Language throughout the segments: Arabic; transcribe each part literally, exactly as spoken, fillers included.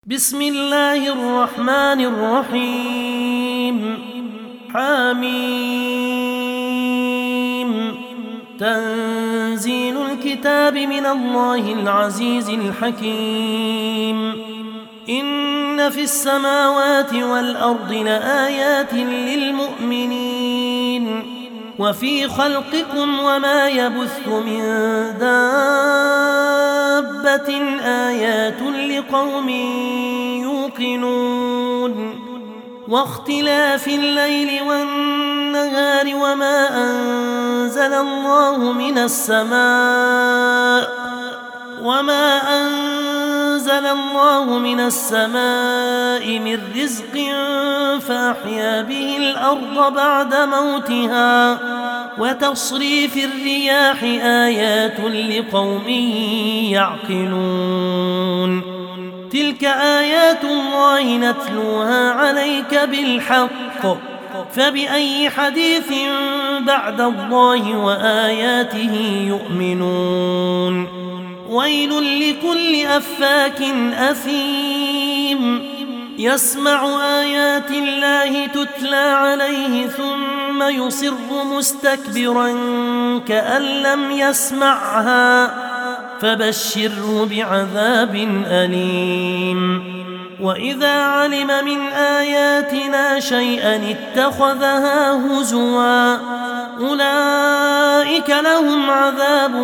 بسم الله الرحمن الرحيم حميم تنزيل الكتاب من الله العزيز الحكيم إن في السماوات والأرض لآيات للمؤمنين وفي خلقكم وما يبث من دابة آيات لقوم يوقنون واختلاف الليل والنهار وما أنزل الله من السماء وما أنزل الله من السماء من رزق فأحيا به الأرض بعد موتها وتصريف الرياح آيات لقوم يعقلون تلك آيات الله نتلوها عليك بالحق فبأي حديث بعد الله وآياته يؤمنون ويل لكل أفاك أثيم يسمع آيات الله تتلى عليه ثم يصر مستكبرا كأن لم يسمعها فبشره بعذاب أليم وإذا علم من آياتنا شيئا اتخذها هزوا أولئك لهم عذاب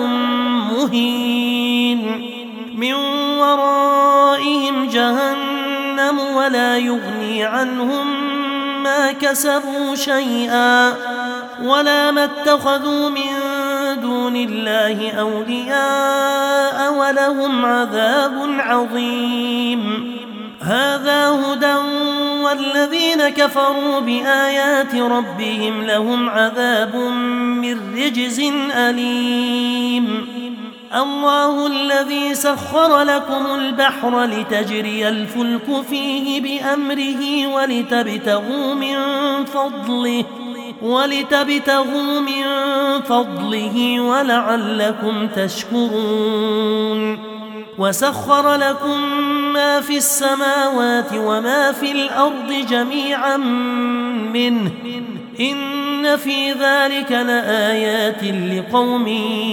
مهين من ورائهم جهنم ولا يغني عنهم ما كسبوا شيئا ولا ما اتخذوا من دون الله أولياء ولهم عذاب عظيم هذا هدى والذين كفروا بآيات ربهم لهم عذاب من رجز أليم الله الذي سخر لكم البحر لتجري الفلك فيه بأمره ولتبتغوا من فضله ولتبتغوا من فضله ولعلكم تشكرون وسخر لكم ما في السماوات وما في الأرض جميعا منه إن في ذلك لآيات لقوم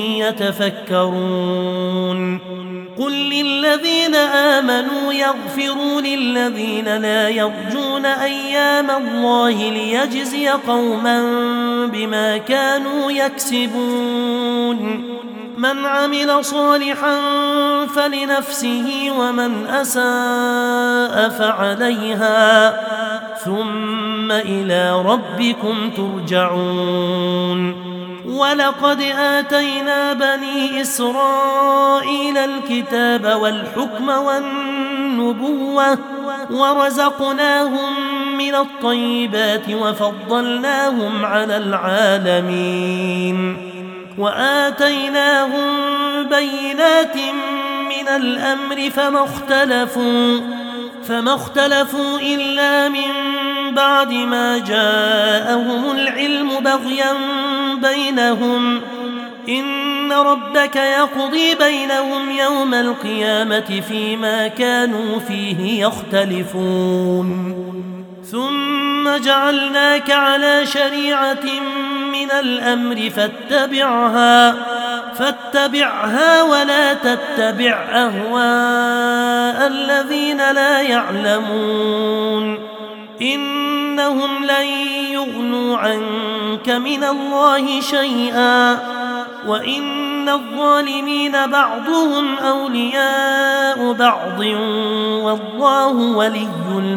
يتفكرون قل للذين آمنوا يغفروا للذين لا يرجون أيام الله ليجزي قوما بما كانوا يكسبون من عمل صالحا فلنفسه ومن أساء فعليها ثم إلى ربكم ترجعون ولقد آتينا بني إسرائيل الكتاب والحكم والنبوة ورزقناهم من الطيبات وفضلناهم على العالمين وآتيناهم بينات من الأمر فما اختلفوا فما اختلفوا إلا من بعد ما جاءهم العلم بغيا بينهم إن ربك يقضي بينهم يوم القيامة فيما كانوا فيه يختلفون ثم جعلناك على شريعة من الأمر فاتبعها فاتبعها ولا تتبع أهواء الذين لا يعلمون إنهم لن يغنوا عنك من الله شيئا وإن الظالمين بعضهم أولياء بعض والله ولي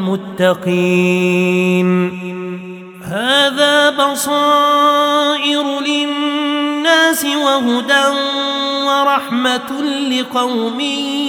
المتقين هذا بصائر للناس وهدى ورحمة لقوم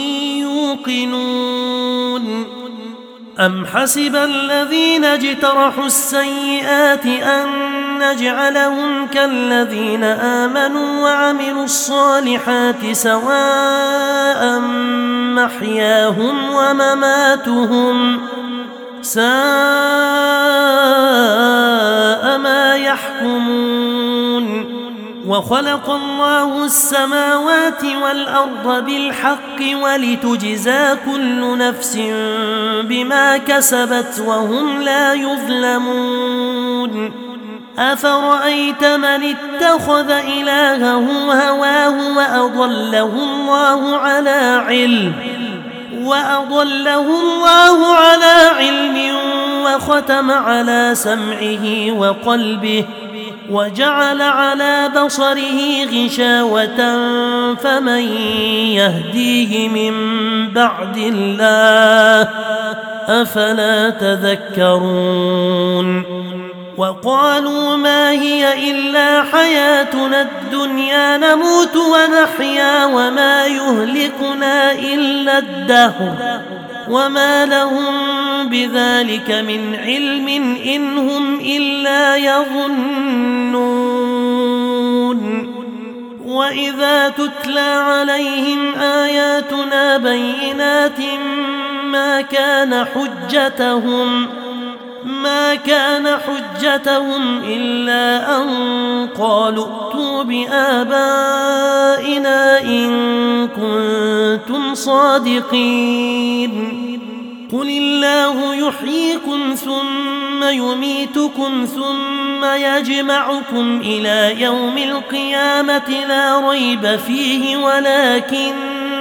يوقنون أم حسب الذين اجترحوا السيئات أن نجعلهم كالذين آمنوا وعملوا الصالحات سواء محياهم ومماتهم ساء ما يحكمون وخلق الله السماوات والأرض بالحق ولتجزى كل نفس بما كسبت وهم لا يظلمون أفرأيت من اتخذ إلهه هواه وأضله الله على علم وأضله الله على علم وختم على سمعه وقلبه وجعل على بصره غشاوة فمن يهديه من بعد الله أفلا تذكرون وقالوا ما هي إلا حياتنا الدنيا نموت ونحيا وما يهلكنا إلا الدهر وما لهم بذلك من علم إن هم إلا يظنون وإذا تتلى عليهم آياتنا بينات ما كان حجتهم ما كان حجتهم إلا أن قالوا ائتوا بآبائنا إن كنتم صادقين قل الله يحييكم ثم يميتكم ثم يجمعكم إلى يوم القيامة لا ريب فيه ولكن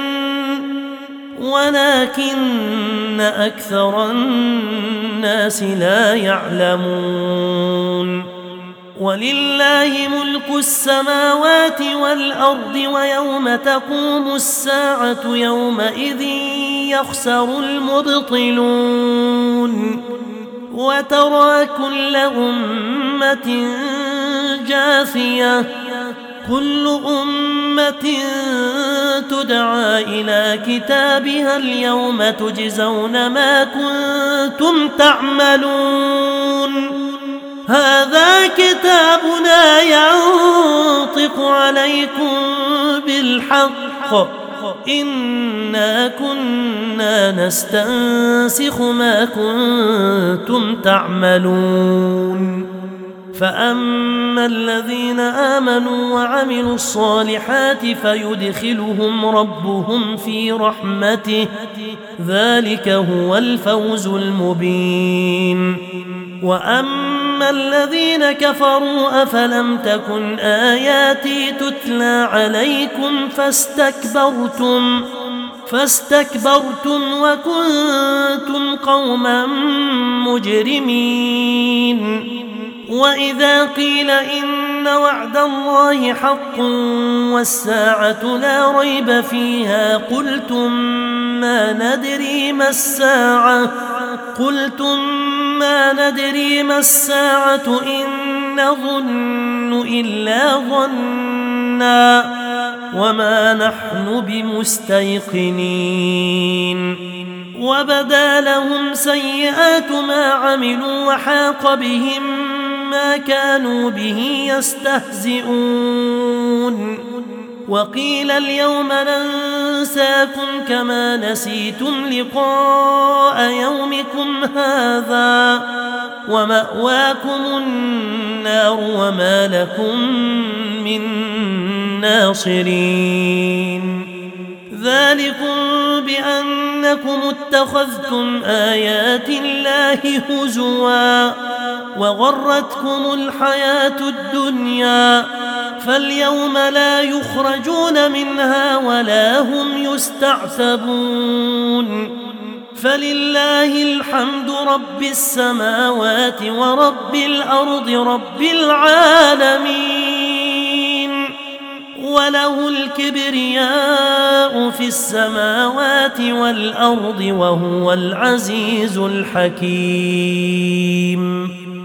ولكن أكثر الناس لا يعلمون ولله ملك السماوات والأرض ويوم تقوم الساعة يومئذ يخسر المبطلون وترى كل أمة جاثية كل أمة تدعى إلى كتابها اليوم تجزون ما كنتم تعملون هذا كتابنا ينطق عليكم بالحق إنا كنا نستنسخ ما كنتم تعملون فأما الذين آمنوا وعملوا الصالحات فيدخلهم ربهم في رحمته ذلك هو الفوز المبين وأما الذين كفروا أفلم تكن آياتي تتلى عليكم فاستكبرتم فاستكبرتم وكنتم قوما مجرمين وإذا قيل إن وعد الله حق والساعة لا ريب فيها قلتم ما ندري ما الساعة قلتم ما ندري ما الساعة إن نظن إلا ظنا وما نحن بمستيقنين وبدا لهم سيئات ما عملوا وحاق بهم ما كانوا به يستهزئون وقيل اليوم ننساكم كما نسيتم لقاء يومكم هذا ومأواكم النار وما لكم من ناصرين ذلكم بأنكم اتخذتم آيات الله هزوا وغرتكم الحياة الدنيا فاليوم لا يخرجون منها ولا هم يستعتبون فلله الحمد رب السماوات ورب الأرض رب العالمين وله الكبرياء في السماوات والأرض وهو العزيز الحكيم